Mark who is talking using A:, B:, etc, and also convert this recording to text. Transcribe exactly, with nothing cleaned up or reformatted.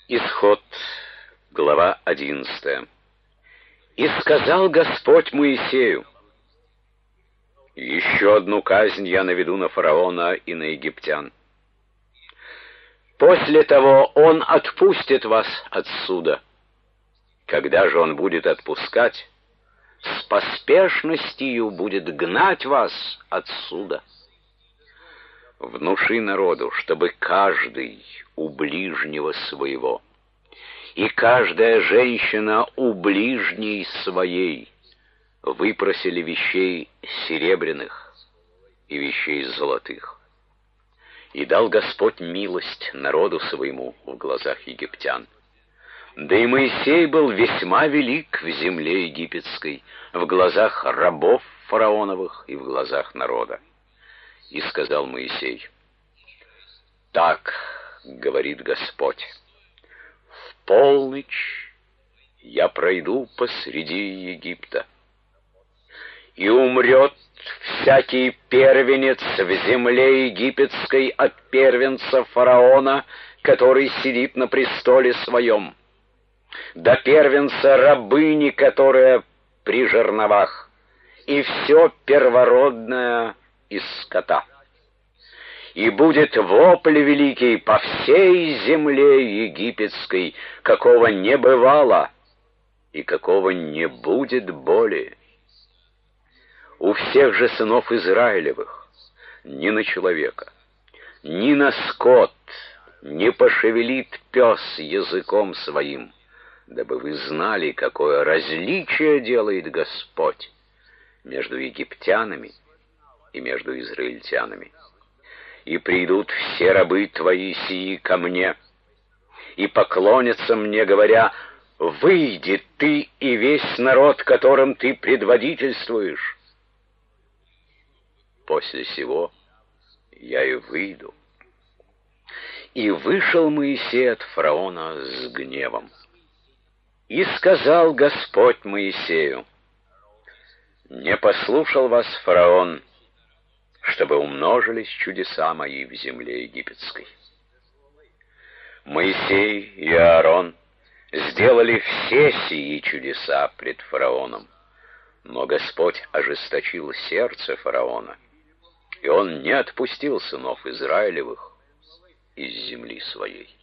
A: Исход, глава одиннадцатая. «И сказал Господь Моисею: еще одну казнь я наведу на фараона и на египтян. После того он отпустит вас отсюда. Когда же он будет отпускать, с поспешностью будет гнать вас отсюда. Внуши народу, чтобы каждый у ближнего своего, и каждая женщина у ближней своей выпросили вещей серебряных и вещей золотых. И дал Господь милость народу своему в глазах египтян. Да и Моисей был весьма велик в земле египетской, в глазах рабов фараоновых и в глазах народа. И сказал Моисей: так говорит Господь: в полночь я пройду посреди Египта, и умрет всякий первенец в земле египетской от первенца фараона, который сидит на престоле своем, до первенца рабыни, которая при жерновах, и все первородное из скота. И будет вопль великий по всей земле египетской, какого не бывало и какого не будет более. У всех же сынов Израилевых ни на человека, ни на скот не пошевелит пес языком своим, дабы вы знали, какое различие делает Господь между египтянами и между израильтянами. И придут все рабы твои сии ко мне, и поклонятся мне, говоря: выйди ты и весь народ, которым ты предводительствуешь. После сего я и выйду. И вышел Моисей от фараона с гневом. И сказал Господь Моисею: не послушал вас фараон, чтобы умножились чудеса мои в земле египетской. Моисей и Аарон сделали все сии чудеса пред фараоном, но Господь ожесточил сердце фараона, и он не отпустил сынов Израилевых из земли своей.